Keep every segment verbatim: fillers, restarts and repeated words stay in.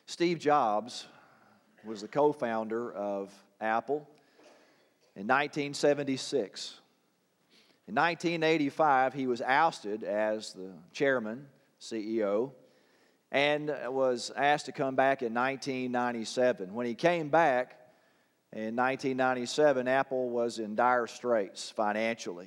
Steve Jobs was the co-founder of Apple in nineteen seventy-six. In nineteen eighty-five, he was ousted as the chairman, C E O, and was asked to come back in nineteen ninety-seven. When he came back in nineteen ninety-seven, Apple was in dire straits financially.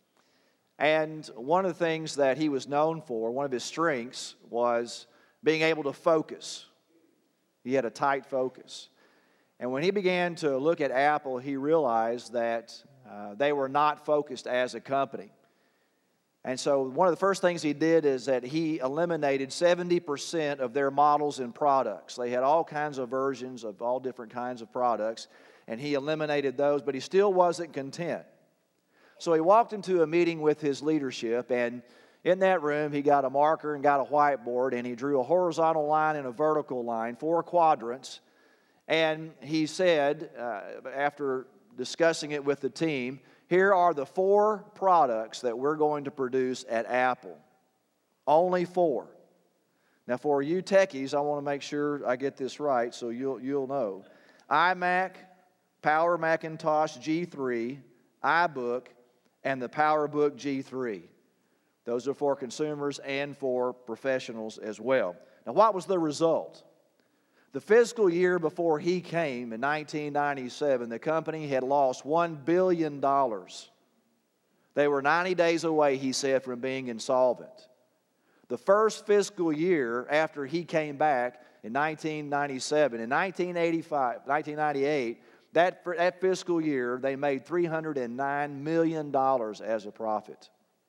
And one of the things that he was known for, one of his strengths, was being able to focus. He had a tight focus. And when he began to look at Apple, he realized that uh, they were not focused as a company. And so one of the first things he did is that he eliminated seventy percent of their models and products. They had all kinds of versions of all different kinds of products, and he eliminated those, but he still wasn't content. So he walked into a meeting with his leadership, and in that room, he got a marker and got a whiteboard, and he drew a horizontal line and a vertical line, four quadrants. And he said, uh, after discussing it with the team, here are the four products that we're going to produce at Apple. Only four. Now, for you techies, I want to make sure I get this right so you'll, you'll know. iMac, Power Macintosh G three, iBook, and the PowerBook G three. Those are for consumers and for professionals as well. Now, what was the result? The fiscal year before he came, in nineteen ninety-seven, the company had lost one billion dollars. They were ninety days away, he said, from being insolvent. The first fiscal year after he came back in nineteen ninety-seven, in nineteen eighty-five, nineteen ninety-eight, that, that fiscal year, they made three hundred nine million dollars as a profit.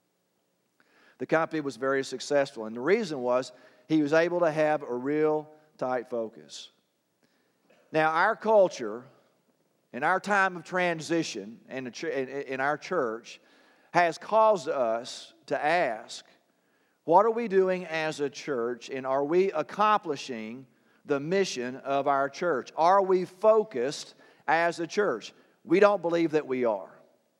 The company was very successful, and the reason was he was able to have a real tight focus. Now, our culture, in our time of transition in, in our church, has caused us to ask, what are we doing as a church, and are we accomplishing the mission of our church? Are we focused as a church? We don't believe that we are.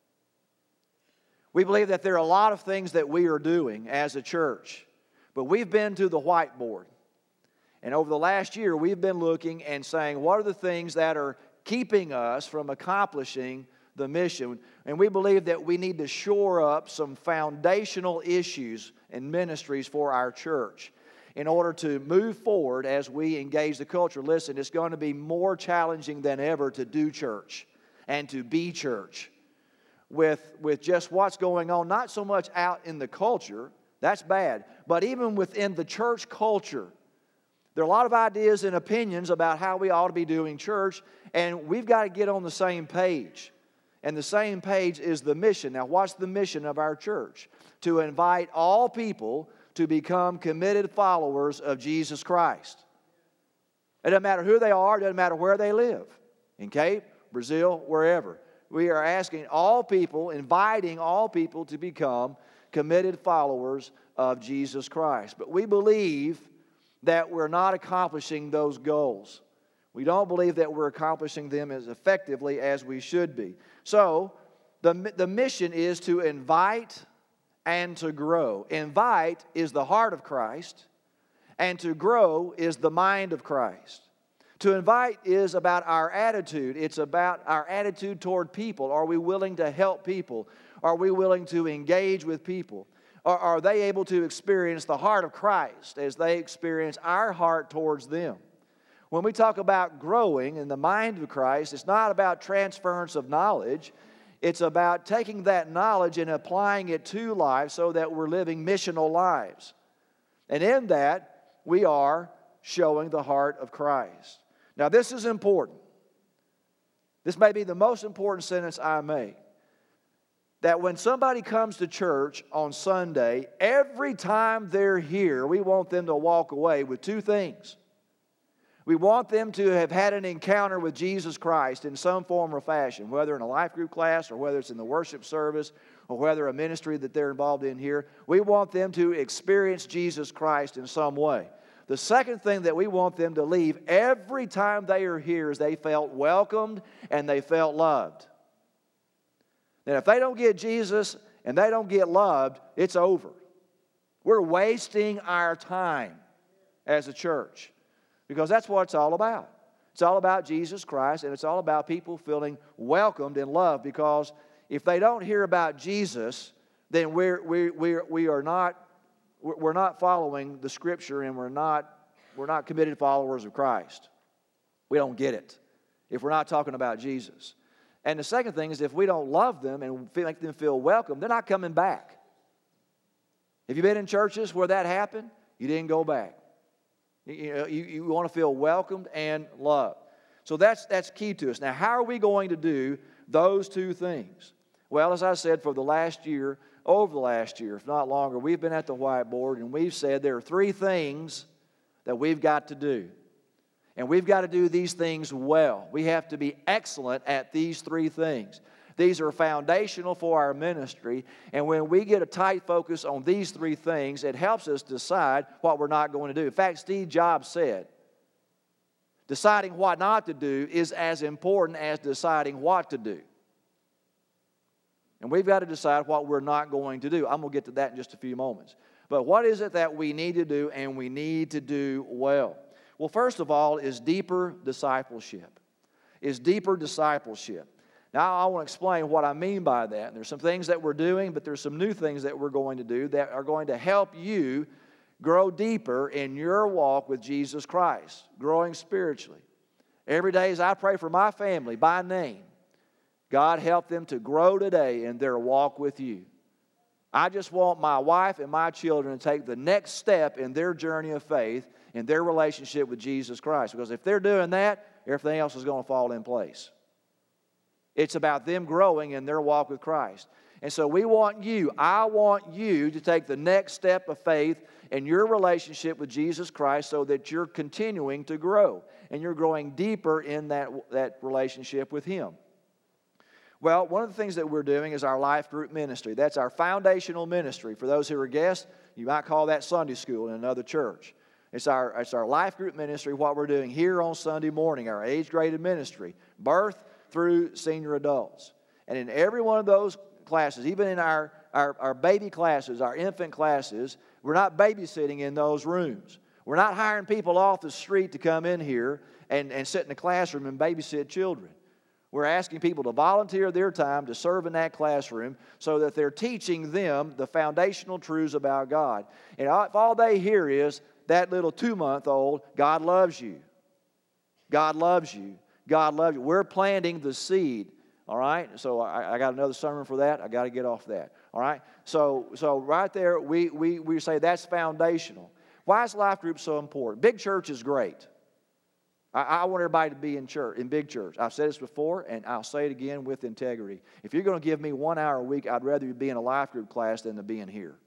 We believe that there are a lot of things that we are doing as a church, but we've been to the whiteboard. And over the last year, we've been looking and saying, what are the things that are keeping us from accomplishing the mission? And we believe that we need to shore up some foundational issues and ministries for our church in order to move forward as we engage the culture. Listen, it's going to be more challenging than ever to do church and to be church with, with just what's going on, not so much out in the culture, that's bad, but even within the church culture. There are a lot of ideas and opinions about how we ought to be doing church, and we've got to get on the same page. And the same page is the mission. Now, what's the mission of our church? To invite all people to become committed followers of Jesus Christ. It doesn't matter who they are, it doesn't matter where they live. In Cape, Brazil, wherever. We are asking all people, inviting all people to become committed followers of Jesus Christ. But we believe that we're not accomplishing those goals. We don't believe that we're accomplishing them as effectively as we should be. So, the, the mission is to invite and to grow. Invite is the heart of Christ, and to grow is the mind of Christ. To invite is about our attitude. It's about our attitude toward people. Are we willing to help people? Are we willing to engage with people? Or are they able to experience the heart of Christ as they experience our heart towards them? When we talk about growing in the mind of Christ, it's not about transference of knowledge. It's about taking that knowledge and applying it to life so that we're living missional lives. And in that, we are showing the heart of Christ. Now, this is important. This may be the most important sentence I make. That when somebody comes to church on Sunday, every time they're here, we want them to walk away with two things. We want them to have had an encounter with Jesus Christ in some form or fashion, whether in a life group class or whether it's in the worship service or whether a ministry that they're involved in here. We want them to experience Jesus Christ in some way. The second thing that we want them to leave every time they are here is they felt welcomed and they felt loved. And if they don't get Jesus and they don't get loved, it's over. We're wasting our time as a church. Because that's what it's all about. It's all about Jesus Christ, and it's all about people feeling welcomed and loved. Because if they don't hear about Jesus, then we're, we, we, we are not, we're not following the Scripture, and we're not, we're not committed followers of Christ. We don't get it if we're not talking about Jesus. And the second thing is, if we don't love them and make them feel welcome, they're not coming back. Have you been in churches where that happened? You didn't go back. You, know, you, you want to feel welcomed and loved. So that's, that's key to us. Now, how are we going to do those two things? Well, as I said, for the last year, over the last year, if not longer, we've been at the whiteboard, and we've said there are three things that we've got to do. And we've got to do these things well. We have to be excellent at these three things. These are foundational for our ministry. And when we get a tight focus on these three things, it helps us decide what we're not going to do. In fact, Steve Jobs said, deciding what not to do is as important as deciding what to do. And we've got to decide what we're not going to do. I'm going to get to that in just a few moments. But what is it that we need to do, and we need to do well? Well, first of all, is deeper discipleship. Is deeper discipleship. Now, I want to explain what I mean by that. And there's some things that we're doing, but there's some new things that we're going to do that are going to help you grow deeper in your walk with Jesus Christ, growing spiritually. Every day as I pray for my family by name, God help them to grow today in their walk with you. I just want my wife and my children to take the next step in their journey of faith, in their relationship with Jesus Christ. Because if they're doing that, everything else is going to fall in place. It's about them growing in their walk with Christ. And so we want you, I want you to take the next step of faith in your relationship with Jesus Christ so that you're continuing to grow and you're growing deeper in that, that relationship with Him. Well, one of the things that we're doing is our life group ministry. That's our foundational ministry. For those who are guests, you might call that Sunday school in another church. It's our, it's our life group ministry, what we're doing here on Sunday morning, our age-graded ministry, birth through senior adults. And in every one of those classes, even in our, our, our baby classes, our infant classes, we're not babysitting in those rooms. We're not hiring people off the street to come in here and, and sit in the classroom and babysit children. We're asking people to volunteer their time to serve in that classroom so that they're teaching them the foundational truths about God. And if all they hear is that little two-month-old, God loves you. God loves you. God loves you. We're planting the seed, all right? So I, I got another sermon for that. I got to get off that, all right? So, so right there, we, we, we say that's foundational. Why is life group so important? Big church is great. I, I want everybody to be in church, in big church. I've said this before, and I'll say it again with integrity. If you're going to give me one hour a week, I'd rather you be in a life group class than to be in here.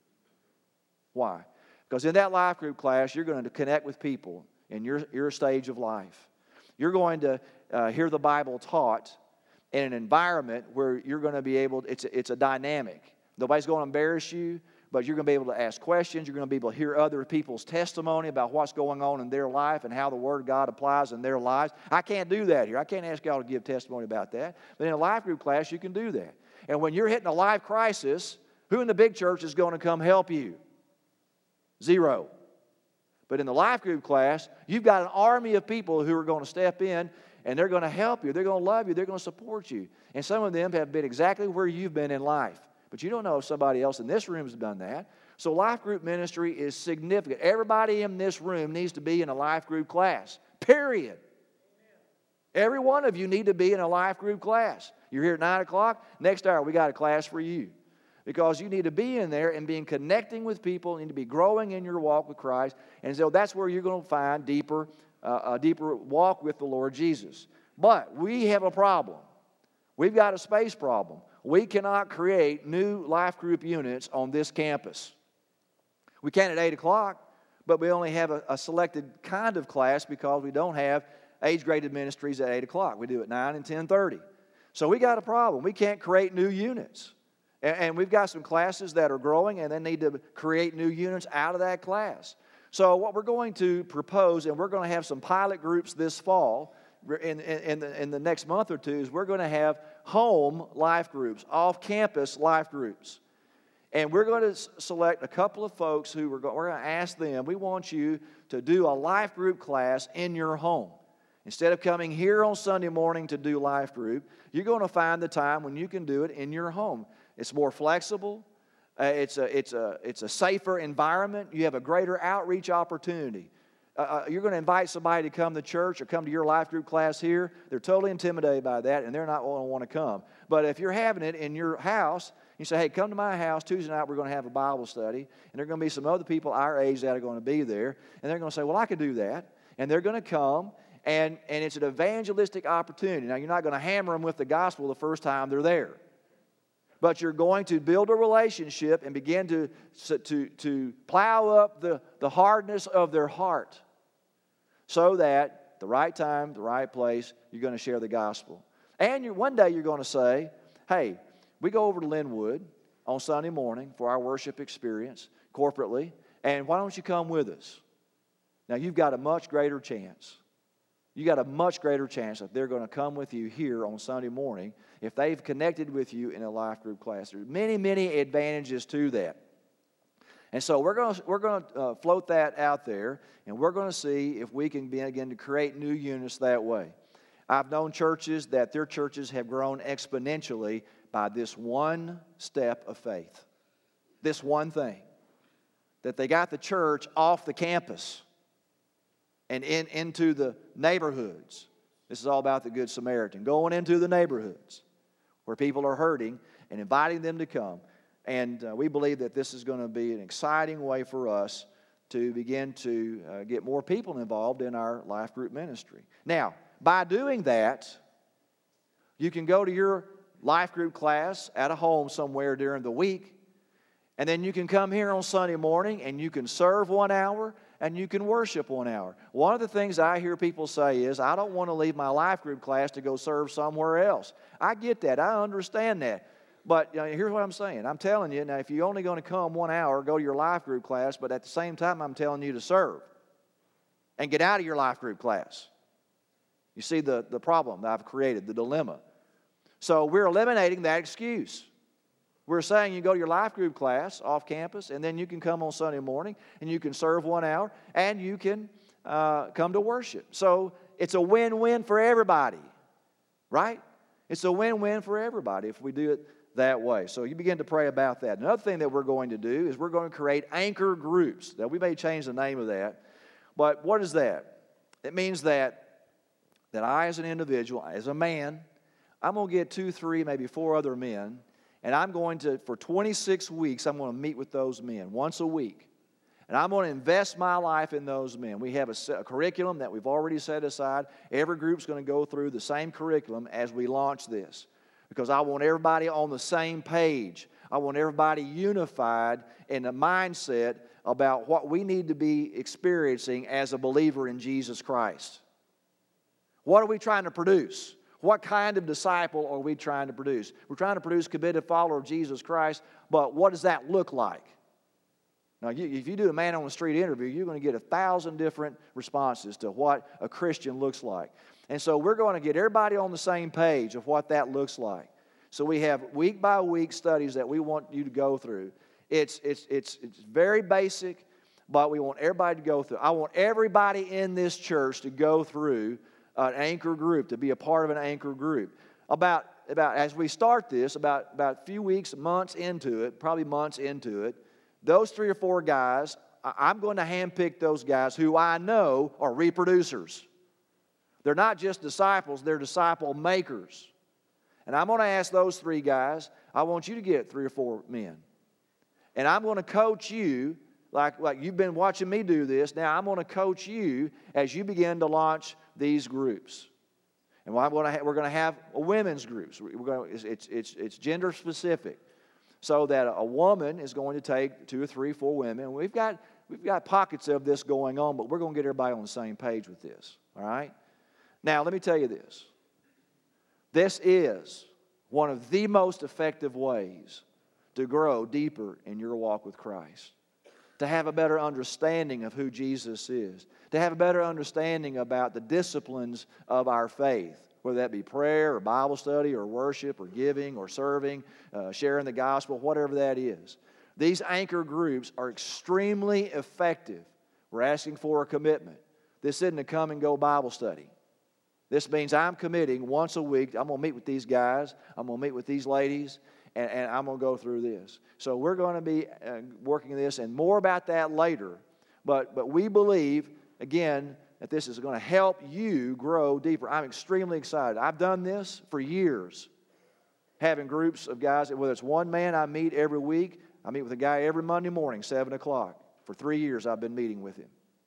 Why? Because in that life group class, you're going to connect with people in your, your stage of life. You're going to uh, hear the Bible taught in an environment where you're going to be able, it's a, it's a dynamic. Nobody's going to embarrass you, but you're going to be able to ask questions. You're going to be able to hear other people's testimony about what's going on in their life and how the Word of God applies in their lives. I can't do that here. I can't ask y'all to give testimony about that. But in a life group class, you can do that. And when you're hitting a life crisis, who in the big church is going to come help you? Zero. But in the life group class, you've got an army of people who are going to step in, and they're going to help you. They're going to love you. They're going to support you. And some of them have been exactly where you've been in life. But you don't know if somebody else in this room has done that. So life group ministry is significant. Everybody in this room needs to be in a life group class, period. Every one of you need to be in a life group class. You're here at nine o'clock. Next hour, we got a class for you. Because you need to be in there and be connecting with people. You need to be growing in your walk with Christ. And so that's where you're going to find deeper, uh, a deeper walk with the Lord Jesus. But we have a problem. We've got a space problem. We cannot create new life group units on this campus. We can at eight o'clock, but we only have a, a selected kind of class because we don't have age-graded ministries at eight o'clock. We do at nine and ten thirty. So we got a problem. We can't create new units. And, and we've got some classes that are growing, and they need to create new units out of that class. So what we're going to propose, and we're going to have some pilot groups this fall, In, in, in, the, in the next month or two, is we're going to have home life groups, off-campus life groups. And we're going to select a couple of folks who we're going, we're going to ask them, we want you to do a life group class in your home. Instead of coming here on Sunday morning to do life group, you're going to find the time when you can do it in your home. It's more flexible. Uh, it's, a, it's, a, it's a safer environment. You have a greater outreach opportunity. Uh, uh, you're going to invite somebody to come to church or come to your life group class here. They're totally intimidated by that, and they're not going to want to come. But if you're having it in your house, you say, hey, come to my house. Tuesday night we're going to have a Bible study, and there are going to be some other people our age that are going to be there, and they're going to say, well, I can do that. And they're going to come, and, and it's an evangelistic opportunity. Now, you're not going to hammer them with the gospel the first time they're there. But you're going to build a relationship and begin to, to, to plow up the, the hardness of their heart so that the right time, the right place, you're going to share the gospel. And you're, one day you're going to say, hey, we go over to Linwood on Sunday morning for our worship experience corporately, and why don't you come with us? Now, you've got a much greater chance. You got a much greater chance that they're going to come with you here on Sunday morning if they've connected with you in a life group class. There's many, many advantages to that. And so we're going to, we're going to uh, float that out there, and we're going to see if we can begin to create new units that way. I've known churches that their churches have grown exponentially by this one step of faith. This one thing. That they got the church off the campus and in, into the neighborhoods. This is all about the Good Samaritan. Going into the neighborhoods where people are hurting and inviting them to come. And uh, we believe that this is going to be an exciting way for us to begin to uh, get more people involved in our life group ministry. Now, by doing that, you can go to your life group class at a home somewhere during the week, and then you can come here on Sunday morning and you can serve one hour and you can worship one hour. One of the things I hear people say is, I don't want to leave my life group class to go serve somewhere else. I get that. I understand that. But you know, here's what I'm saying. I'm telling you, now if you're only going to come one hour, go to your life group class, but at the same time I'm telling you to serve and get out of your life group class. You see the, the problem that I've created, the dilemma. So we're eliminating that excuse. We're saying you go to your life group class off campus, and then you can come on Sunday morning, and you can serve one hour, and you can uh, come to worship. So it's a win-win for everybody, right? It's a win-win for everybody if we do it that way. So you begin to pray about that. Another thing that we're going to do is we're going to create anchor groups. Now, we may change the name of that, but what is that? It means that, that I as an individual, as a man, I'm going to get two, three, maybe four other men, and I'm going to, for twenty-six weeks, I'm going to meet with those men once a week. And I'm going to invest my life in those men. We have a, a curriculum that we've already set aside. Every group's going to go through the same curriculum as we launch this, because I want everybody on the same page. I want everybody unified in a mindset about what we need to be experiencing as a believer in Jesus Christ. What are we trying to produce? What kind of disciple are we trying to produce? We're trying to produce a committed follower of Jesus Christ, but what does that look like? Now, you, if you do a man on the street interview, you're going to get a thousand different responses to what a Christian looks like. And so we're going to get everybody on the same page of what that looks like. So we have week by week studies that we want you to go through. It's, it's, it's, it's very basic, but we want everybody to go through. I want everybody in this church to go through an anchor group, to be a part of an anchor group. About, about as we start this, about, about a few weeks, months into it, probably months into it, those three or four guys, I'm going to handpick those guys who I know are reproducers. They're not just disciples, they're disciple makers. And I'm going to ask those three guys, I want you to get three or four men. And I'm going to coach you, like, like you've been watching me do this. Now I'm going to coach you as you begin to launch these groups. And we're going to have, we're going to have a women's groups. We're going to, it's, it's, it's gender specific. So that a woman is going to take two or three, four women. We've got, we've got pockets of this going on, but we're going to get everybody on the same page with this. All right? Now, let me tell you this. This is one of the most effective ways to grow deeper in your walk with Christ. To have a better understanding of who Jesus is. To have a better understanding about the disciplines of our faith. Whether that be prayer or Bible study or worship or giving or serving, uh, sharing the gospel, whatever that is. These anchor groups are extremely effective. We're asking for a commitment. This isn't a come and go Bible study. This means I'm committing once a week. I'm going to meet with these guys. I'm going to meet with these ladies, and, and I'm going to go through this. So we're going to be uh, working this, and more about that later. But, but we believe, again, that this is going to help you grow deeper. I'm extremely excited. I've done this for years, having groups of guys. Whether it's one man I meet every week, I meet with a guy every Monday morning, seven o'clock. For three years I've been meeting with him.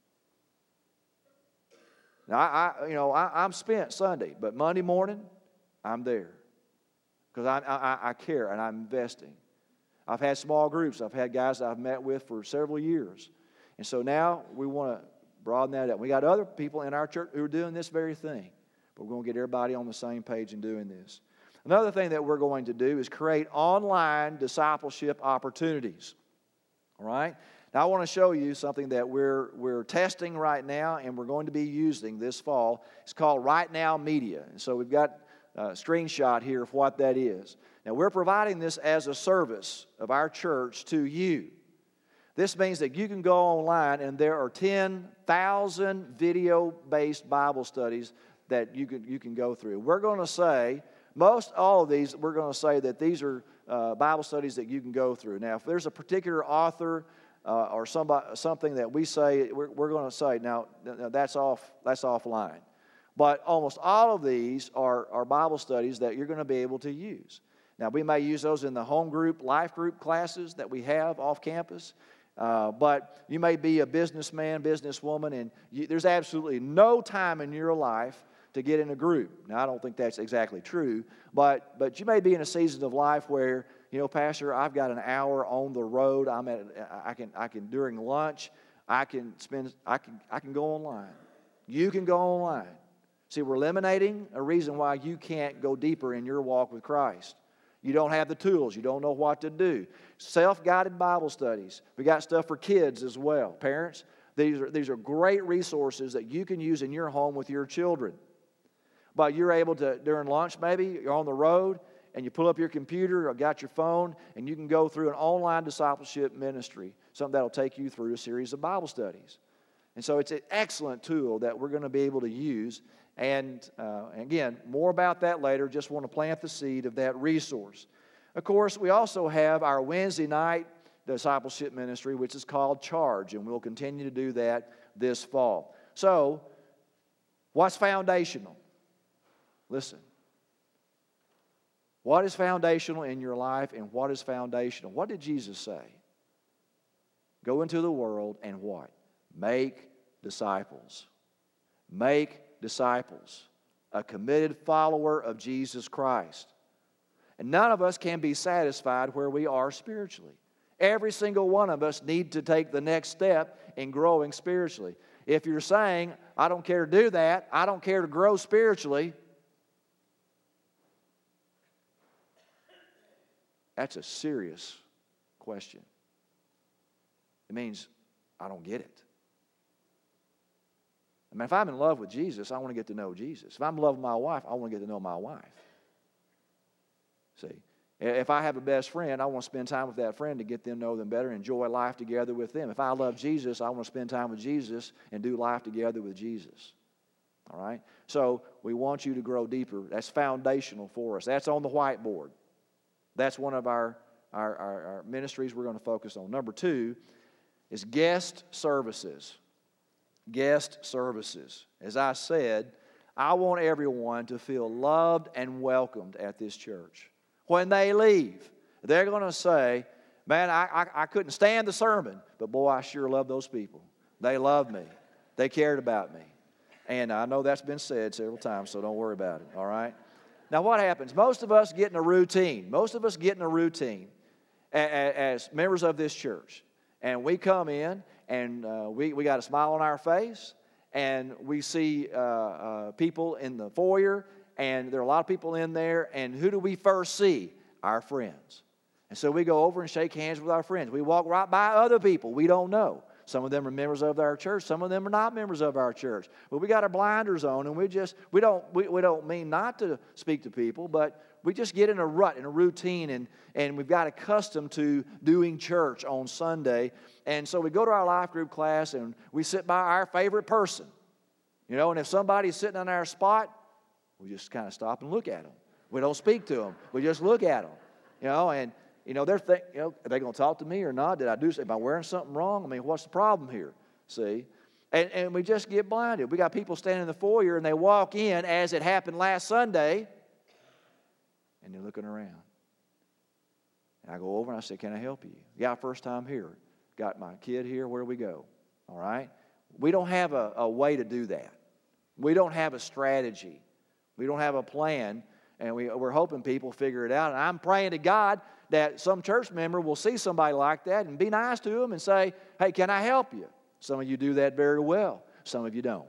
Now, I, I you know, I, I'm spent Sunday, but Monday morning, I'm there. Because I, I, I care and I'm investing. I've had small groups. I've had guys that I've met with for several years. And so now we want to broaden that up. We got other people in our church who are doing this very thing. But we're going to get everybody on the same page in doing this. Another thing that we're going to do is create online discipleship opportunities. All right? Now, I want to show you something that we're, we're testing right now and we're going to be using this fall. It's called Right Now Media. And so we've got a screenshot here of what that is. Now, we're providing this as a service of our church to you. This means that you can go online and there are ten thousand video-based Bible studies that you can, you can go through. We're going to say, most all of these, we're going to say that these are uh, Bible studies that you can go through. Now, if there's a particular author uh, or somebody, something that we say, we're, we're going to say, now, now that's off, that's offline. But almost all of these are, are Bible studies that you're going to be able to use. Now, we may use those in the home group, life group classes that we have off campus. Uh, but you may be a businessman, businesswoman, and you, there's absolutely no time in your life to get in a group. Now, I don't think that's exactly true, but but you may be in a season of life where, you know, Pastor, I've got an hour on the road. I'm at I can I can during lunch, I can spend I can I can go online. You can go online. See, we're eliminating a reason why you can't go deeper in your walk with Christ. You don't have the tools. You don't know what to do. Self-guided Bible studies. We got stuff for kids as well. Parents, these are, these are great resources that you can use in your home with your children. But you're able to, during lunch maybe, you're on the road, and you pull up your computer or got your phone, and you can go through an online discipleship ministry, something that will take you through a series of Bible studies. And so it's an excellent tool that we're going to be able to use. And uh, again, more about that later. Just want to plant the seed of that resource. Of course, we also have our Wednesday night discipleship ministry, which is called Charge, and we'll continue to do that this fall. So, what's foundational? Listen. What is foundational in your life, and what is foundational? What did Jesus say? Go into the world and what? Make disciples. Make disciples. A committed follower of Jesus Christ. And none of us can be satisfied where we are spiritually. Every single one of us need to take the next step in growing spiritually. If you're saying, I don't care to do that, I don't care to grow spiritually, that's a serious question. It means I don't get it. I mean, if I'm in love with Jesus, I want to get to know Jesus. If I'm in love with my wife, I want to get to know my wife. See, if I have a best friend, I want to spend time with that friend to get them to know them better, enjoy life together with them. If I love Jesus, I want to spend time with Jesus and do life together with Jesus. All right? So we want you to grow deeper. That's foundational for us. That's on the whiteboard. That's one of our, our, our, our ministries we're going to focus on. Number two is guest services. Guest services. As I said, I want everyone to feel loved and welcomed at this church. When they leave, they're going to say, man, I, I, I couldn't stand the sermon, but boy, I sure love those people. They loved me. They cared about me. And I know that's been said several times, so don't worry about it, all right? Now, what happens? Most of us get in a routine. Most of us get in a routine as members of this church. And we come in, and uh, we, we got a smile on our face, and we see uh, uh, people in the foyer, and there are a lot of people in there, and who do we first see? Our friends. And so we go over and shake hands with our friends. We walk right by other people we don't know. Some of them are members of our church. Some of them are not members of our church. But we got our blinders on, and we just, we don't, we, we don't mean not to speak to people, but we just get in a rut, in a routine, and, and we've got accustomed to doing church on Sunday. And so we go to our life group class, and we sit by our favorite person. You know, and if somebody's sitting on our spot, we just kind of stop and look at them. We don't speak to them. We just look at them. You know, and, you know, they're think, you know, are they going to talk to me or not? Did I do something? Am I wearing something wrong? I mean, what's the problem here? See? And, and we just get blinded. We got people standing in the foyer, and they walk in, as it happened last Sunday, and they're looking around. And I go over and I say, can I help you? Yeah, first time here. Got my kid here. Where do we go? All right? We don't have a, a way to do that. We don't have a strategy. We don't have a plan. And we, we're hoping people figure it out. And I'm praying to God that some church member will see somebody like that and be nice to them and say, hey, can I help you? Some of you do that very well. Some of you don't.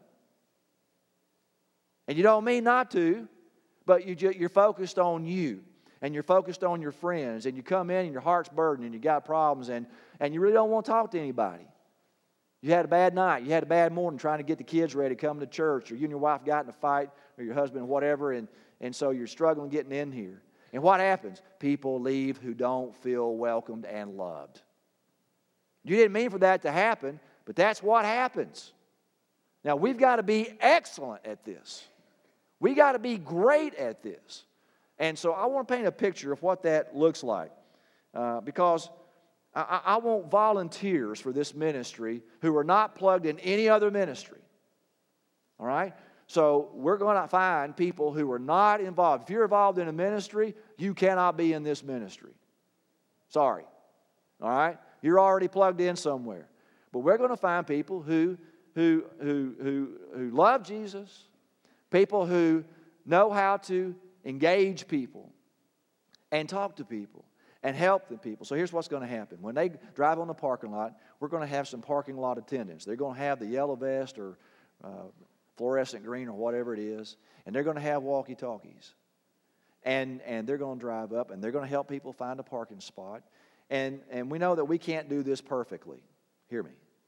And you don't mean not to. But you, you're focused on you, and you're focused on your friends, and you come in and your heart's burdened, and you got problems, and, and you really don't want to talk to anybody. You had a bad night. You had a bad morning trying to get the kids ready to come to church, or you and your wife got in a fight, or your husband, whatever, and, and so you're struggling getting in here. And what happens? People leave who don't feel welcomed and loved. You didn't mean for that to happen, but that's what happens. Now, we've got to be excellent at this. We got to be great at this. And so I want to paint a picture of what that looks like. Uh, because I, I want volunteers for this ministry who are not plugged in any other ministry. All right? So we're going to find people who are not involved. If you're involved in a ministry, you cannot be in this ministry. Sorry. All right? You're already plugged in somewhere. But we're going to find people who, who, who, who, who love Jesus, people who know how to engage people and talk to people and help the people. So here's what's going to happen. When they drive on the parking lot, we're going to have some parking lot attendants. They're going to have the yellow vest or uh, fluorescent green or whatever it is, and they're going to have walkie-talkies. And, and they're going to drive up, and they're going to help people find a parking spot. And, and we know that we can't do this perfectly. Hear me.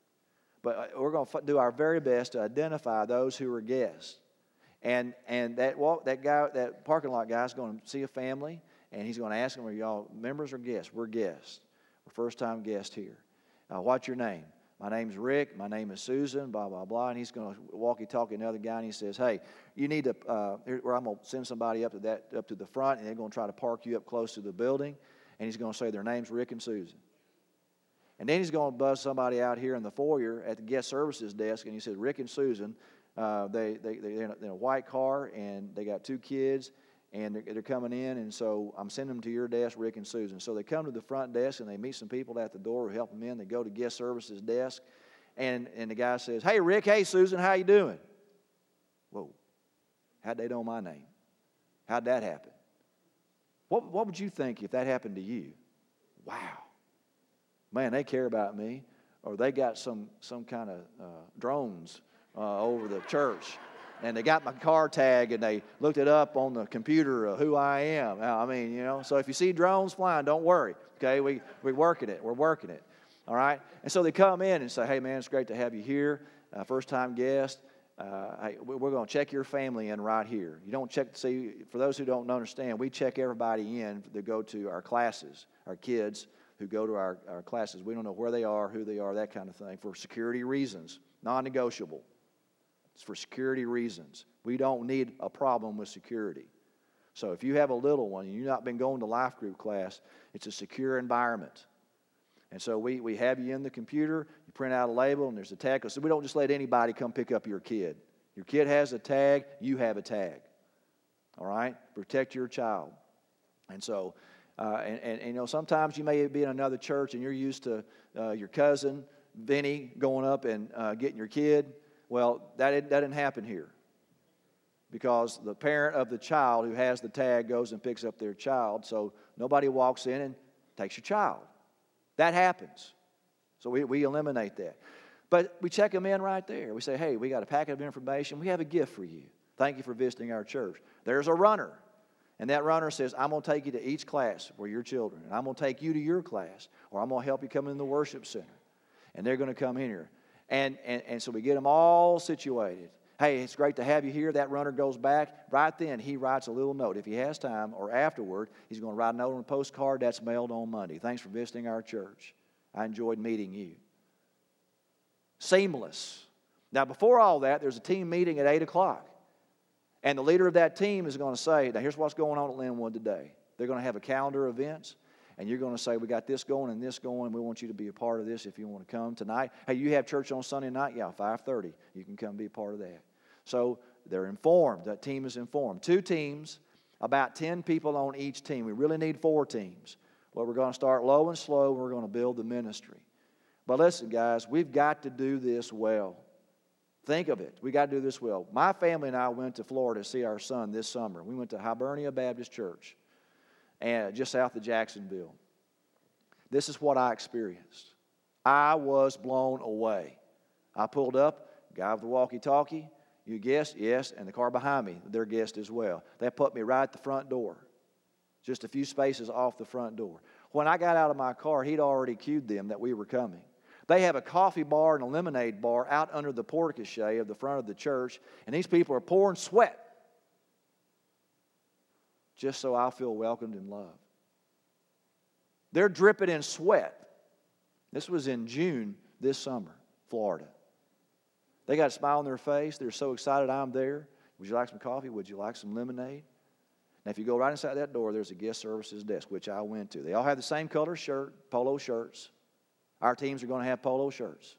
But we're going to do our very best to identify those who are guests. And and that walk, that guy, that parking lot guy is going to see a family, and he's going to ask them, are y'all members or guests? We're guests. We're first-time guests here. Uh, what's your name? My name's Rick. My name is Susan, blah, blah, blah. And he's going to walkie-talkie another guy, and he says, hey, you need to, uh, here, where I'm going to send somebody up to that up to the front, and they're going to try to park you up close to the building. And he's going to say their name's Rick and Susan. And then he's going to buzz somebody out here in the foyer at the guest services desk, and he says, Rick and Susan, Uh, they, they, they're in, a, in a white car, and they got two kids, and they're, they're coming in, and so I'm sending them to your desk, Rick and Susan. So they come to the front desk, and they meet some people at the door who help them in. They go to guest services desk, and, and the guy says, hey, Rick, hey, Susan, how you doing? Whoa, how'd they know my name? How'd that happen? What, what would you think if that happened to you? Wow. Man, they care about me, or they got some, some kind of uh, drones Uh, over the church, and they got my car tag, and they looked it up on the computer of who I am. I mean, you know, so if you see drones flying, don't worry, okay? We, we're working it. We're working it, all right? And so they come in and say, hey, man, it's great to have you here, uh, first-time guest. Uh, hey, we're going to check your family in right here. You don't check, see, for those who don't understand, we check everybody in to go to our classes, our kids who go to our, our classes. We don't know where they are, who they are, that kind of thing, for security reasons, non-negotiable. It's for security reasons. We don't need a problem with security. So if you have a little one and you've not been going to life group class, it's a secure environment. And so we, we have you in the computer, you print out a label, and there's a tag. So we don't just let anybody come pick up your kid. Your kid has a tag, you have a tag. All right? Protect your child. And so, uh, and, and, and you know, sometimes you may be in another church and you're used to uh, your cousin, Vinny, going up and uh, getting your kid. Well, that didn't, that didn't happen here, because the parent of the child who has the tag goes and picks up their child, so nobody walks in and takes your child. That happens. So we, we eliminate that. But we check them in right there. We say, hey, we got a packet of information. We have a gift for you. Thank you for visiting our church. There's a runner, and that runner says, I'm going to take you to each class for your children, and I'm going to take you to your class, or I'm going to help you come in the worship center. and they're going to come in here. And, and, and so we get them all situated. Hey, it's great to have you here. That runner goes back. Right then, he writes a little note. If he has time, or afterward, he's going to write a note on a postcard that's mailed on Monday. Thanks for visiting our church. I enjoyed meeting you. Seamless. Now, before all that, there's a team meeting at eight o'clock. And the leader of that team is going to say, now here's what's going on at Linwood today. They're going to have a calendar of events. And you're going to say, we got this going and this going. We want you to be a part of this if you want to come tonight. Hey, you have church on Sunday night? Yeah, five thirty. You can come be a part of that. So they're informed. That team is informed. Two teams, about ten people on each team. We really need four teams. Well, we're going to start low and slow. And we're going to build the ministry. But listen, guys, we've got to do this well. Think of it. We got to do this well. My family and I went to Florida to see our son this summer. We went to Hibernia Baptist Church, and just south of Jacksonville. This is what I experienced. I was blown away. I pulled up, guy with the walkie-talkie, you guessed, yes, and the car behind me, their guest as well. They put me right at the front door, just a few spaces off the front door. When I got out of my car, he'd already cued them that we were coming. They have a coffee bar and a lemonade bar out under the portico of the front of the church, and these people are pouring sweat just so I'll feel welcomed and loved. They're dripping in sweat. This was in June this summer, Florida. They got a smile on their face. They're so excited I'm there. Would you like some coffee? Would you like some lemonade? Now, if you go right inside that door, there's a guest services desk, which I went to. They all have the same color shirt, polo shirts. Our teams are going to have polo shirts.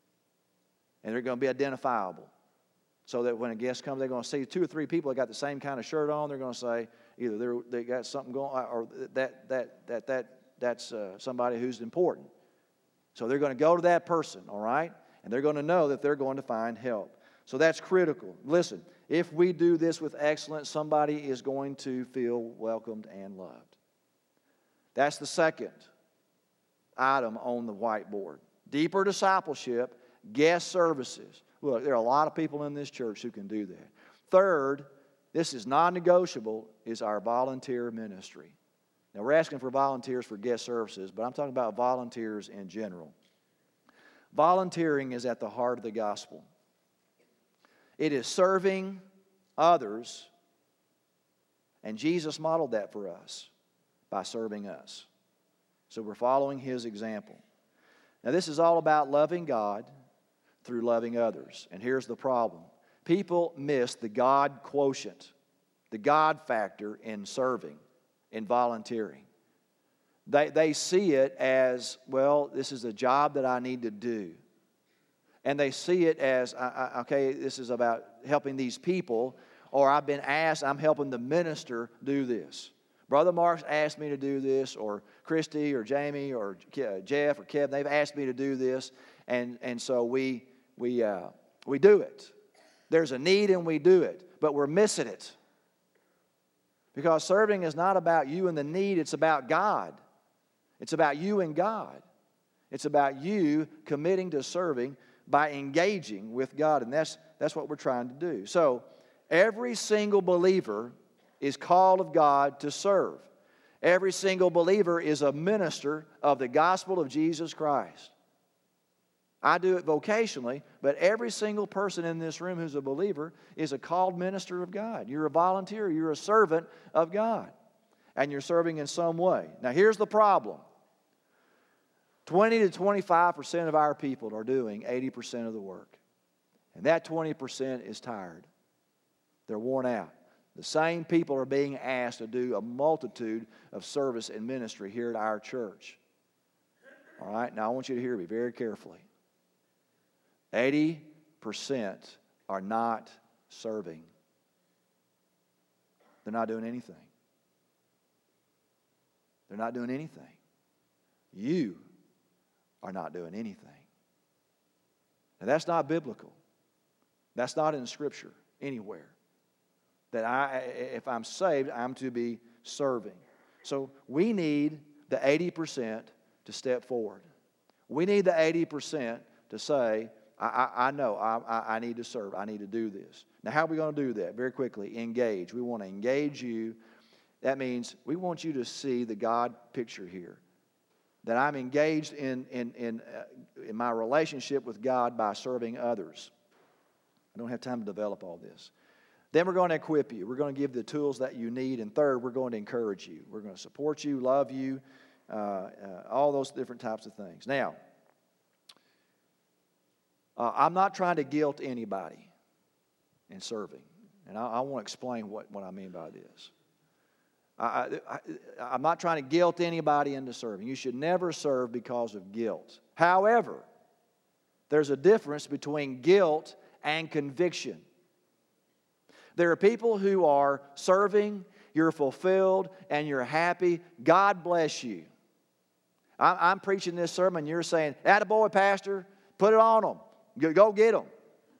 And they're going to be identifiable. So that when a guest comes, they're going to see two or three people that got the same kind of shirt on. They're going to say, either they're, they got something going on, or that, that, that, that, that's uh, somebody who's important. So they're going to go to that person, all right? And they're going to know that they're going to find help. So that's critical. Listen, if we do this with excellence, somebody is going to feel welcomed and loved. That's the second item on the whiteboard. Deeper discipleship, guest services. Look, there are a lot of people in this church who can do that. Third, this is non-negotiable, is our volunteer ministry. Now, we're asking for volunteers for guest services, but I'm talking about volunteers in general. Volunteering is at the heart of the gospel. It is serving others, and Jesus modeled that for us by serving us. So we're following His example. Now, this is all about loving God through loving others. And here's the problem. People miss the God quotient, the God factor in serving, in volunteering. They, they see it as, well, this is a job that I need to do. And they see it as, I, I, okay, this is about helping these people, or I've been asked, I'm helping the minister do this. Brother Mark's asked me to do this, or Christy or Jamie or Jeff or Kevin, they've asked me to do this, and, and so we, we, uh, we do it. There's a need and we do it, but we're missing it. Because serving is not about you and the need, it's about God. It's about you and God. It's about you committing to serving by engaging with God, and that's, that's what we're trying to do. So, every single believer is called of God to serve. Every single believer is a minister of the gospel of Jesus Christ. I do it vocationally, but every single person in this room who's a believer is a called minister of God. You're a volunteer. You're a servant of God. And you're serving in some way. Now, here's the problem. twenty to twenty-five percent of our people are doing eighty percent of the work. And that twenty percent is tired. They're worn out. The same people are being asked to do a multitude of service and ministry here at our church. All right? Now, I want you to hear me very carefully. eighty percent are not serving. They're not doing anything. They're not doing anything. You are not doing anything. Now, that's not biblical. That's not in Scripture anywhere. That I, if I'm saved, I'm to be serving. So we need the eighty percent to step forward. We need the eighty percent to say, I, I, I know, I, I need to serve. I need to do this. Now, how are we going to do that? Very quickly, engage. We want to engage you. That means we want you to see the God picture here. that I'm engaged in, in, in, uh, in my relationship with God by serving others. I don't have time to develop all this. Then we're going to equip you. We're going to give the tools that you need. And third, we're going to encourage you. We're going to support you, love you, uh, uh, all those different types of things. Now, uh, I'm not trying to guilt anybody in serving. And I, I want to explain what, what I mean by this. I, I, I'm not trying to guilt anybody into serving. You should never serve because of guilt. However, there's a difference between guilt and conviction. There are people who are serving, you're fulfilled, and you're happy. God bless you. I'm, I'm preaching this sermon, you're saying, attaboy, Pastor, put it on them. Go, go get them.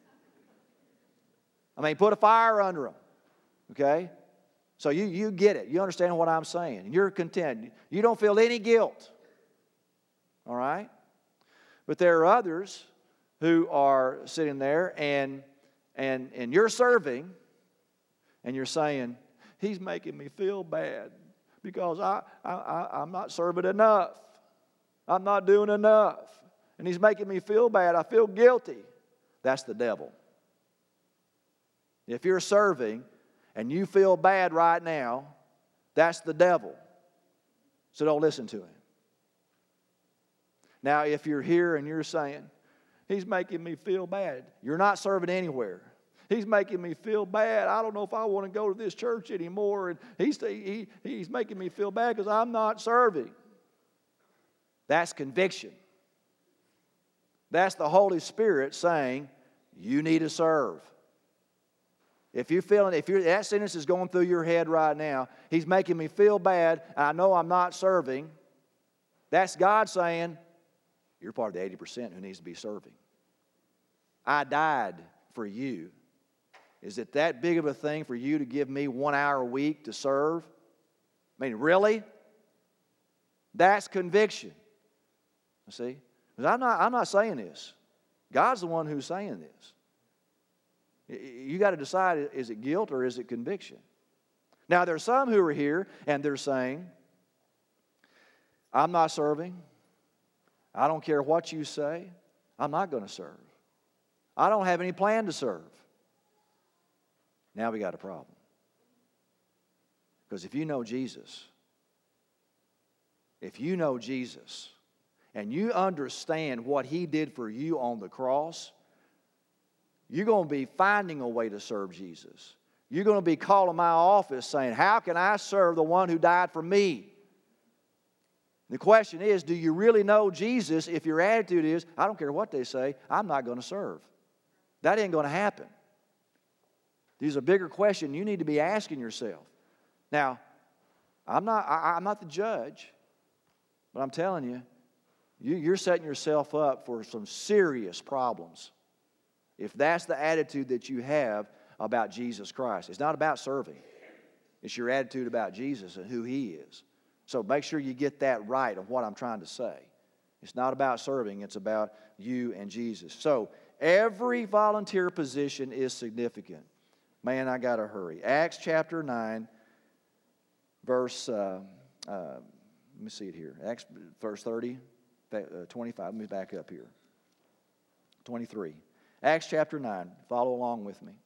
I mean, put a fire under them. Okay? So you, you get it. You understand what I'm saying. You're content. You don't feel any guilt. All right? But there are others who are sitting there and, and, and you're serving, and you're saying, he's making me feel bad because I, I, I, I'm not serving enough. I'm not doing enough. And he's making me feel bad. I feel guilty. That's the devil. If you're serving and you feel bad right now, that's the devil. So don't listen to him. Now, if you're here and you're saying, he's making me feel bad, you're not serving anywhere. He's making me feel bad. I don't know if I want to go to this church anymore. And he's, he, he's making me feel bad because I'm not serving. That's conviction. That's the Holy Spirit saying, you need to serve. If you're feeling, if you're, that sentence is going through your head right now, he's making me feel bad, I know I'm not serving. That's God saying, you're part of the eighty percent who needs to be serving. I died for you. Is it that big of a thing for you to give me one hour a week to serve? I mean, really? That's conviction. You see? Because I'm not, I'm not saying this. God's the one who's saying this. You got to decide, is it guilt or is it conviction? Now, there are some who are here and they're saying, I'm not serving. I don't care what you say. I'm not going to serve. I don't have any plan to serve. Now we got a problem. Because if you know Jesus, if you know Jesus, and you understand what He did for you on the cross, you're going to be finding a way to serve Jesus. You're going to be calling my office saying, how can I serve the one who died for me? The question is, do you really know Jesus if your attitude is, I don't care what they say, I'm not going to serve? That ain't going to happen. There's a bigger question you need to be asking yourself. Now, I'm not, I, I'm not the judge, but I'm telling you, you, you're setting yourself up for some serious problems if that's the attitude that you have about Jesus Christ. It's not about serving. It's your attitude about Jesus and who He is. So make sure you get that right of what I'm trying to say. It's not about serving. It's about you and Jesus. So every volunteer position is significant. Man, I got to hurry. Acts chapter nine, verse, uh, uh, let me see it here. Acts verse thirty, uh, twenty-five. Let me back up here. twenty-three. Acts chapter nine. Follow along with me.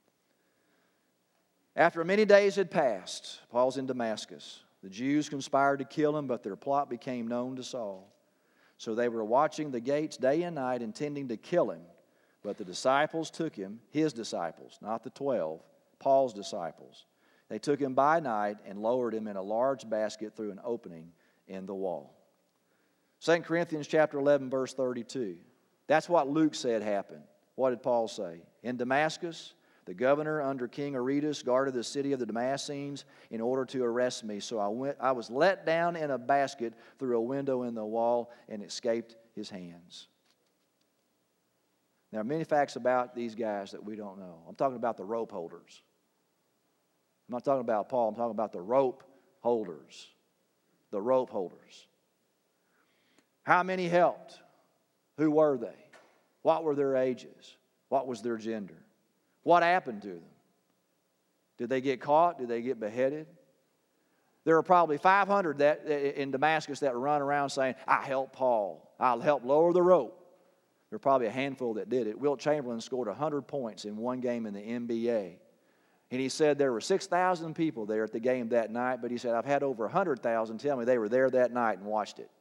After many days had passed, Paul's in Damascus. The Jews conspired to kill him, but their plot became known to Saul. So they were watching the gates day and night, intending to kill him. But the disciples took him, his disciples, not the twelve, Paul's disciples. They took him by night and lowered him in a large basket through an opening in the wall. Second Corinthians chapter eleven, verse thirty-two. That's what Luke said happened. What did Paul say? In Damascus, the governor under King Aretas guarded the city of the Damascenes in order to arrest me. So I went. I was let down in a basket through a window in the wall and escaped his hands. There are many facts about these guys that we don't know. I'm talking about the rope holders. I'm not talking about Paul. I'm talking about the rope holders. The rope holders. How many helped? Who were they? What were their ages? What was their gender? What happened to them? Did they get caught? Did they get beheaded? There were probably five hundred that, in Damascus that were running around saying, I helped Paul. I'll help lower the rope. There were probably a handful that did it. Wilt Chamberlain scored one hundred points in one game in the N B A. And he said there were six thousand people there at the game that night, but he said, I've had over one hundred thousand tell me they were there that night and watched it.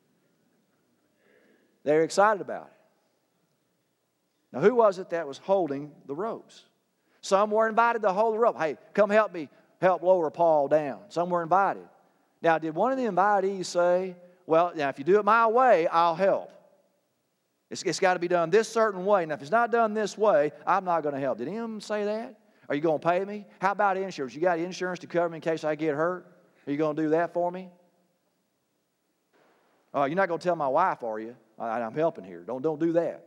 They were excited about it. Now, who was it that was holding the ropes? Some were invited to hold the rope. Hey, come help me help lower Paul down. Some were invited. Now, did one of the invitees say, well, now if you do it my way, I'll help? It's, it's got to be done this certain way. Now, if it's not done this way, I'm not going to help. Did anyone say that? Are you going to pay me? How about insurance? You got insurance to cover me in case I get hurt? Are you going to do that for me? Oh, you're not going to tell my wife, are you? I, I'm helping here. Don't, don't do that.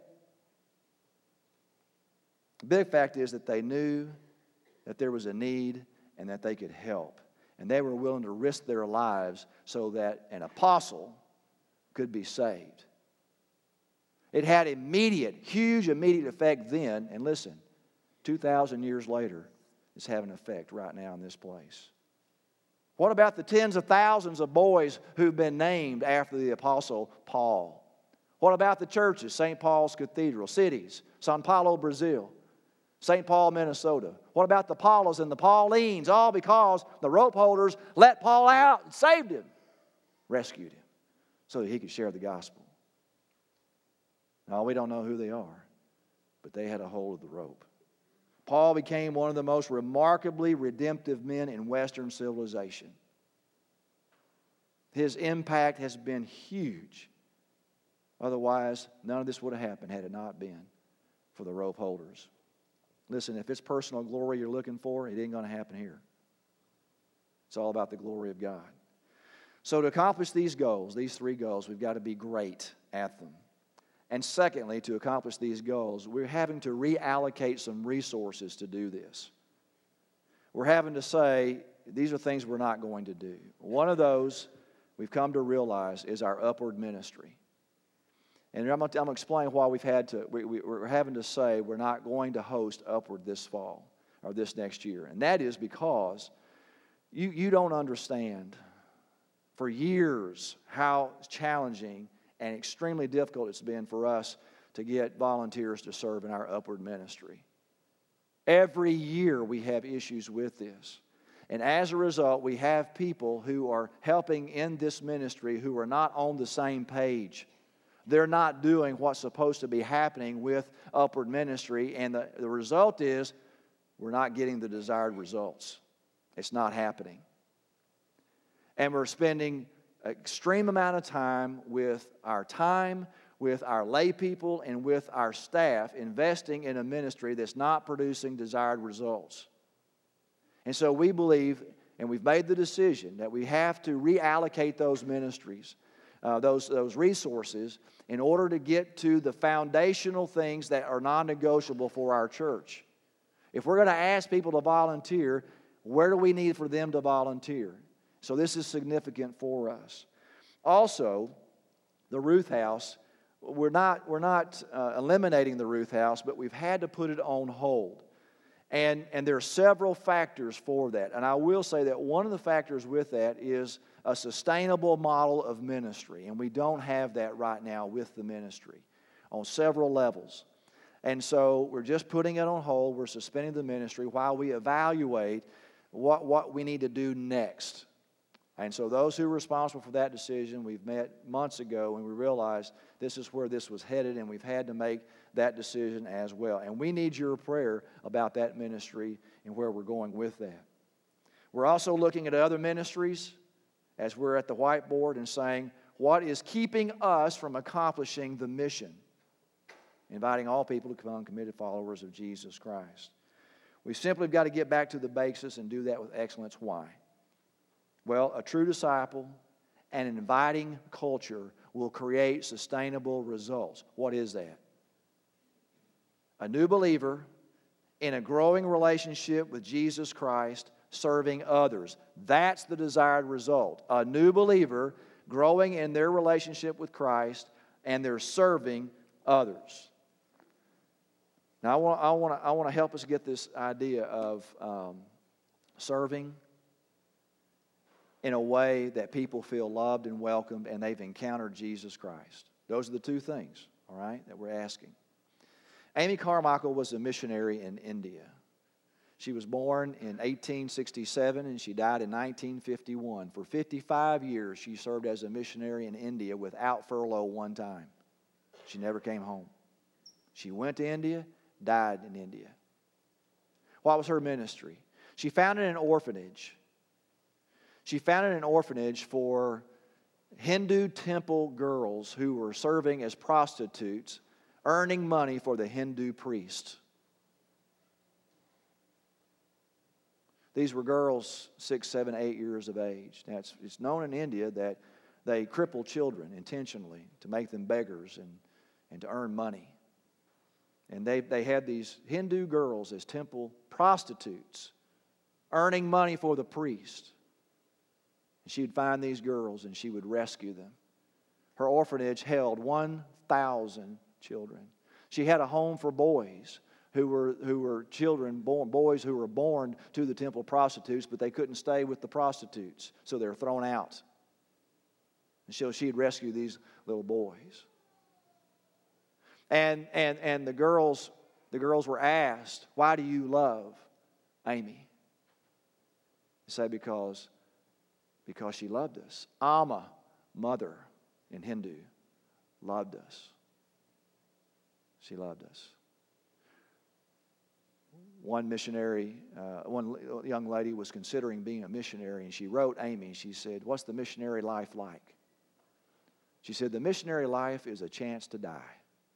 The big fact is that they knew that there was a need and that they could help. And they were willing to risk their lives so that an apostle could be saved. It had immediate, huge immediate effect then. And listen, two thousand years later, it's having an effect right now in this place. What about the tens of thousands of boys who've been named after the apostle Paul? What about the churches, Saint Paul's Cathedral, cities, Sao Paulo, Brazil, Saint Paul, Minnesota? What about the Paulos and the Paulines? All because the rope holders let Paul out and saved him, rescued him, so that he could share the gospel. Now, we don't know who they are, but they had a hold of the rope. Paul became one of the most remarkably redemptive men in Western civilization. His impact has been huge. Otherwise, none of this would have happened had it not been for the rope holders. Listen, if it's personal glory you're looking for, it ain't going to happen here. It's all about the glory of God. So to accomplish these goals, these three goals, we've got to be great at them. And secondly, to accomplish these goals, we're having to reallocate some resources to do this. We're having to say, these are things we're not going to do. One of those we've come to realize is our upward ministry. And I'm going to, I'm going to explain why we've had to, we, we, we're having to say we're not going to host Upward this fall or this next year. And that is because you, you don't understand for years how challenging and extremely difficult it's been for us to get volunteers to serve in our upward ministry. Every year we have issues with this. And as a result, we have people who are helping in this ministry who are not on the same page. They're not doing what's supposed to be happening with upward ministry, and the, the result is we're not getting the desired results. It's not happening. And we're spending an extreme amount of time with our time, with our lay people, and with our staff investing in a ministry that's not producing desired results. And so we believe, and we've made the decision, that we have to reallocate those ministries, uh, those, those resources, in order to get to the foundational things that are non-negotiable for our church. If we're going to ask people to volunteer, where do we need for them to volunteer? So this is significant for us. Also, the Ruth House, we're not, we're not uh, eliminating the Ruth House, but we've had to put it on hold. And, and there are several factors for that. And I will say that one of the factors with that is a sustainable model of ministry. And we don't have that right now with the ministry on several levels. And so we're just putting it on hold. We're suspending the ministry while we evaluate what, what we need to do next. And so those who are responsible for that decision, we've met months ago and we realized this is where this was headed, and we've had to make that decision as well. And we need your prayer about that ministry and where we're going with that. We're also looking at other ministries as we're at the whiteboard and saying, what is keeping us from accomplishing the mission? Inviting all people to become committed followers of Jesus Christ. We simply got to get back to the basics and do that with excellence. Why? Well, a true disciple and an inviting culture will create sustainable results. What is that? A new believer in a growing relationship with Jesus Christ, serving others. That's the desired result. A new believer growing in their relationship with Christ, and they're serving others. Now, I want, I want, to, I want to help us get this idea of um, serving in a way that people feel loved and welcomed and they've encountered Jesus Christ. Those are the two things, all right, that we're asking. Amy Carmichael was a missionary in India. She was born in eighteen sixty-seven and she died in nineteen fifty-one. For fifty-five years, she served as a missionary in India without furlough one time. She never came home. She went to India, died in India. What was her ministry? She founded an orphanage. She founded an orphanage for Hindu temple girls who were serving as prostitutes, earning money for the Hindu priests. These were girls six, seven, eight years of age. Now, it's, it's known in India that they cripple children intentionally to make them beggars and, and to earn money. And they, they had these Hindu girls as temple prostitutes, earning money for the priest. And she would find these girls and she would rescue them. Her orphanage held one thousand children. She had a home for boys who were who were children, born, boys who were born to the temple prostitutes, but they couldn't stay with the prostitutes, so they were thrown out. And so she'd rescue these little boys. And and and the girls, the girls were asked, "Why do you love Amy?" They say because because she loved us. Amma, mother in Hindu, loved us. She loved us. One missionary, uh, one young lady was considering being a missionary, and she wrote Amy. She said, "What's the missionary life like?" She said, "The missionary life is a chance to die."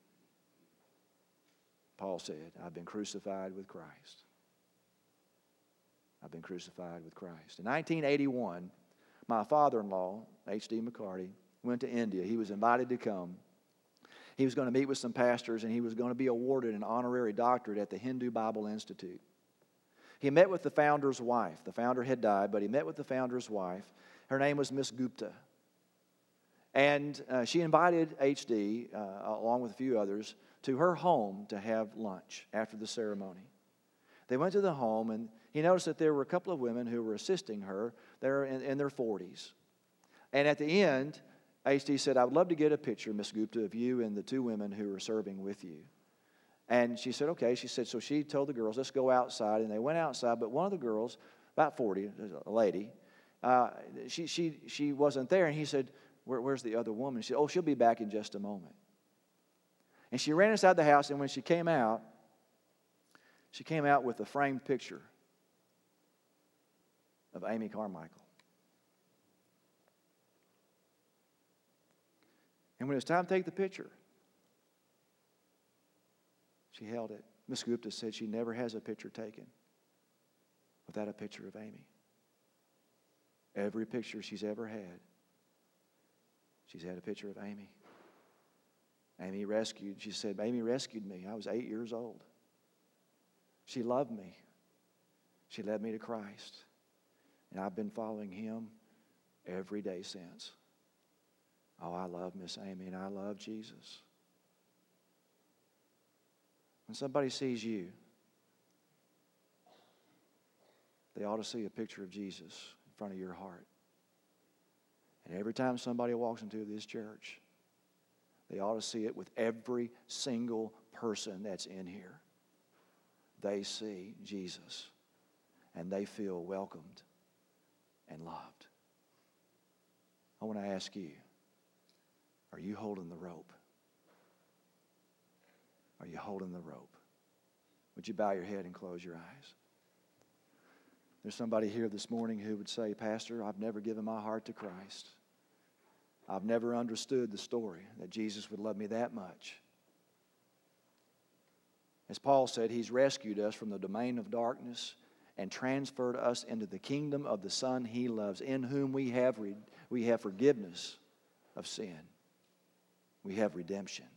Paul said, "I've been crucified with Christ. I've been crucified with Christ." In nineteen eighty-one, my father-in-law, H D McCarty, went to India. He was invited to come. He was going to meet with some pastors, and he was going to be awarded an honorary doctorate at the Hindu Bible Institute. He met with the founder's wife. The founder had died, but he met with the founder's wife. Her name was Miss Gupta. And uh, she invited H D, uh, along with a few others, to her home to have lunch after the ceremony. They went to the home, and he noticed that there were a couple of women who were assisting her. They were in, in their forties. And at the end, H D said, "I would love to get a picture, Miss Gupta, of you and the two women who were serving with you." And she said, okay. She said, so she told the girls, let's go outside. And they went outside, but one of the girls, about forty, a lady, uh, she, she, she wasn't there. And he said, Where, where's the other woman? She said, oh, she'll be back in just a moment. And she ran inside the house, and when she came out, she came out with a framed picture of Amy Carmichael. And when it was time to take the picture, she held it. Miss Gupta said she never has a picture taken without a picture of Amy. Every picture she's ever had, she's had a picture of Amy. Amy rescued, she said, Amy rescued me. I was eight years old. She loved me. She led me to Christ. And I've been following Him every day since. Oh, I love Miss Amy, and I love Jesus. When somebody sees you, they ought to see a picture of Jesus in front of your heart. And every time somebody walks into this church, they ought to see it with every single person that's in here. They see Jesus, and they feel welcomed and loved. I want to ask you, are you holding the rope? Are you holding the rope? Would you bow your head and close your eyes? There's somebody here this morning who would say, Pastor, I've never given my heart to Christ. I've never understood the story that Jesus would love me that much. As Paul said, He's rescued us from the domain of darkness and transferred us into the kingdom of the Son He loves, in whom we have, re- we have forgiveness of sin. We have redemption.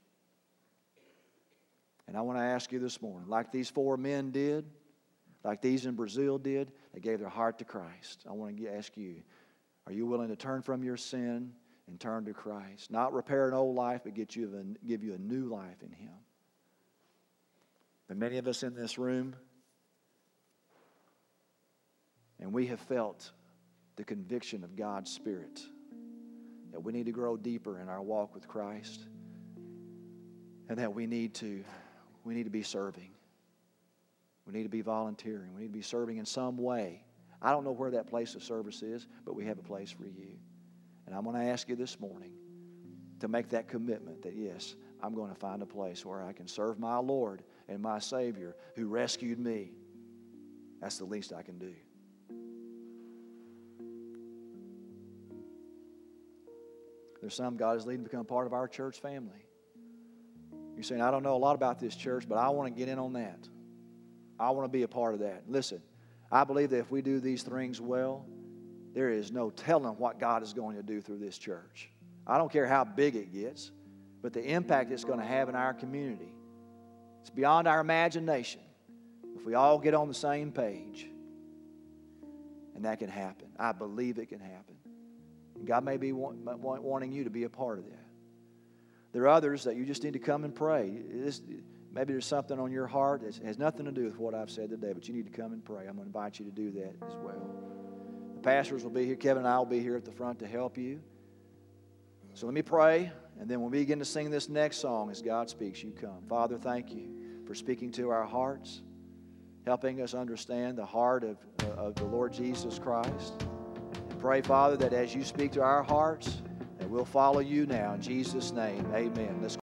And I want to ask you this morning, like these four men did, like these in Brazil did, they gave their heart to Christ. I want to ask you, are you willing to turn from your sin and turn to Christ? Not repair an old life, but get you a, give you a new life in Him. And many of us in this room, and we have felt the conviction of God's Spirit that we need to grow deeper in our walk with Christ, and that we need to we need to be serving. We need to be volunteering. We need to be serving in some way. I don't know where that place of service is, but we have a place for you. And I'm going to ask you this morning to make that commitment that, yes, I'm going to find a place where I can serve my Lord and my Savior who rescued me. That's the least I can do. There's some God is leading to become part of our church family. You're saying, I don't know a lot about this church, but I want to get in on that. I want to be a part of that. Listen, I believe that if we do these things well, there is no telling what God is going to do through this church. I don't care how big it gets, but the impact it's going to have in our community, it's beyond our imagination if we all get on the same page. And that can happen. I believe it can happen. And God may be want, wanting you to be a part of that. There are others that you just need to come and pray. This, maybe there's something on your heart that has nothing to do with what I've said today, but you need to come and pray. I'm going to invite you to do that as well. The pastors will be here. Kevin and I will be here at the front to help you. So let me pray, and then when we begin to sing this next song, as God speaks, you come. Father, thank you for speaking to our hearts, helping us understand the heart of, of the Lord Jesus Christ. And pray, Father, that as you speak to our hearts, that we'll follow you now. In Jesus' name, amen. Let's